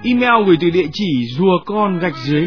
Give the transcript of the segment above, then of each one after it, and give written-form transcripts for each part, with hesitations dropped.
Email gửi từ địa chỉ rùa con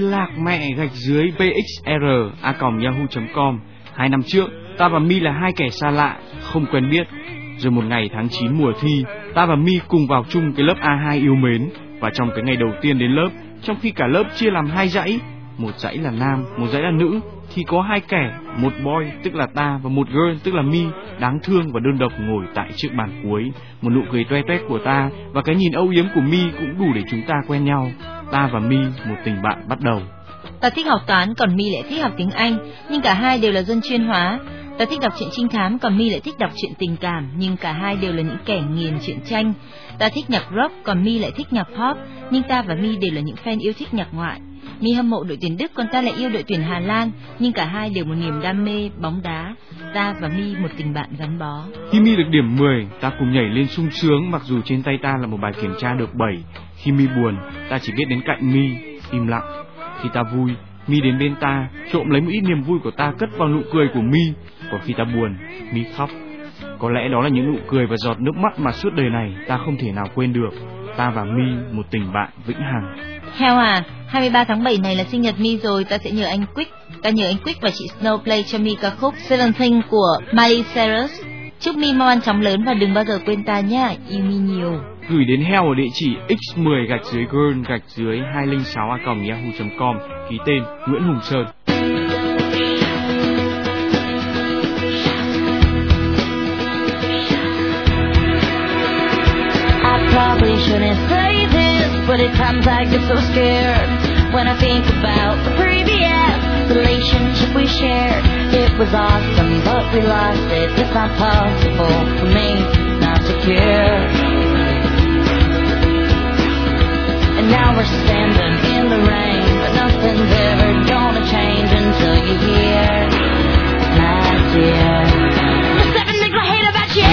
_vxr@yahoo.com. 2 năm trước, ta và My là hai kẻ xa lạ, không quen biết. Rồi một ngày tháng 9 mùa thi, ta và My cùng vào chung cái lớp A2 yêu mến. Và trong cái ngày đầu tiên đến lớp, trong khi cả lớp chia làm hai dãy, một dãy là nam, một dãy là nữ, thì có hai kẻ, một boy tức là ta và một girl tức là My, đáng thương và đơn độc ngồi tại chiếc bàn cuối. Một nụ cười toe toét của ta và cái nhìn âu yếm của My cũng đủ để chúng ta quen nhau. Ta và My, một tình bạn bắt đầu. Ta thích học toán, còn My lại thích học tiếng Anh, nhưng cả hai đều là dân chuyên hóa. Ta thích đọc truyện trinh thám, còn My lại thích đọc truyện tình cảm, nhưng cả hai đều là những kẻ nghiền truyện tranh. Ta thích nhạc rock, còn My lại thích nhạc pop, nhưng ta và My đều là những fan yêu thích nhạc ngoại. My hâm mộ đội tuyển Đức, còn ta lại yêu đội tuyển Hà Lan, nhưng cả hai đều một niềm đam mê bóng đá. Ta và My một tình bạn gắn bó. Khi My được điểm 10, ta cùng nhảy lên sung sướng, mặc dù trên tay ta là một bài kiểm tra được 7. Khi My buồn, ta chỉ biết đến cạnh My, im lặng. Khi ta vui, My đến bên ta, trộm lấy một ít niềm vui của ta cất vào nụ cười của My. Còn khi ta buồn, My khóc. Có lẽ đó là những nụ cười và giọt nước mắt mà suốt đời này ta không thể nào quên được. Ta và My, một tình bạn vĩnh hằng. Heo à, 23 tháng 7 này là sinh nhật My rồi, ta sẽ nhờ anh Quick. Ta nhờ anh Quick và chị Snow play cho My ca khúc Seven Things của Miley Cyrus. Chúc My mau ăn chóng lớn và đừng bao giờ quên ta nhá, yêu My nhiều. Gửi đến Heo ở địa chỉ x10-girl-206@yahoo.com. Ký tên Nguyễn Hùng Sơn. Probably shouldn't say this, but at times I get so scared when I think about the previous relationship we shared. It was awesome, but we lost it. It's not possible for me not to care. And now we're standing in the rain, but nothing's ever gonna change until you're here, my dear. The 7 things I hate about you.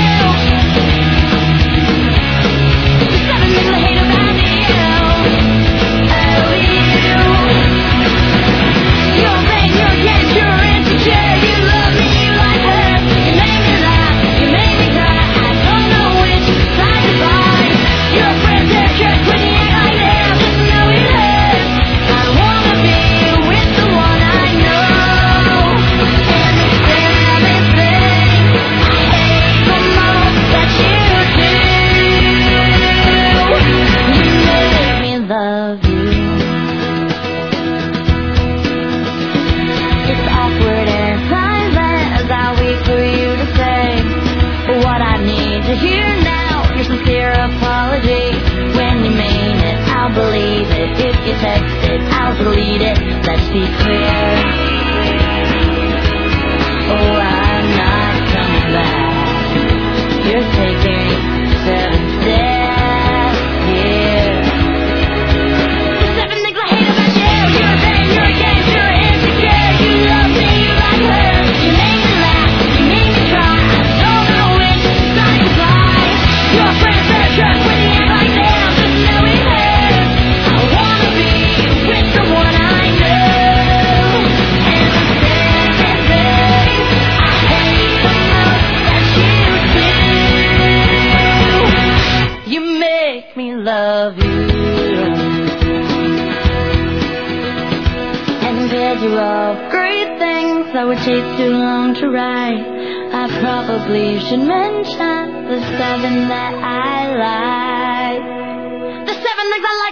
Delete it, let's be clear. Oh, I'm not coming back. You're taking 7 steps here. The 7 things I hate about you. You're a pain, you're a game, you're insecure. You love me, you like her. You make me laugh, you make me cry. I don't know which side to fly. Your friends are drunk when you act like them. Just know it hurts. I wanna be with the one I know. And the 7 things I hate the most that you do. You make me love you. And did you all great things that would take too long to write. I probably should mention the 7 that I like. The 7 things I like.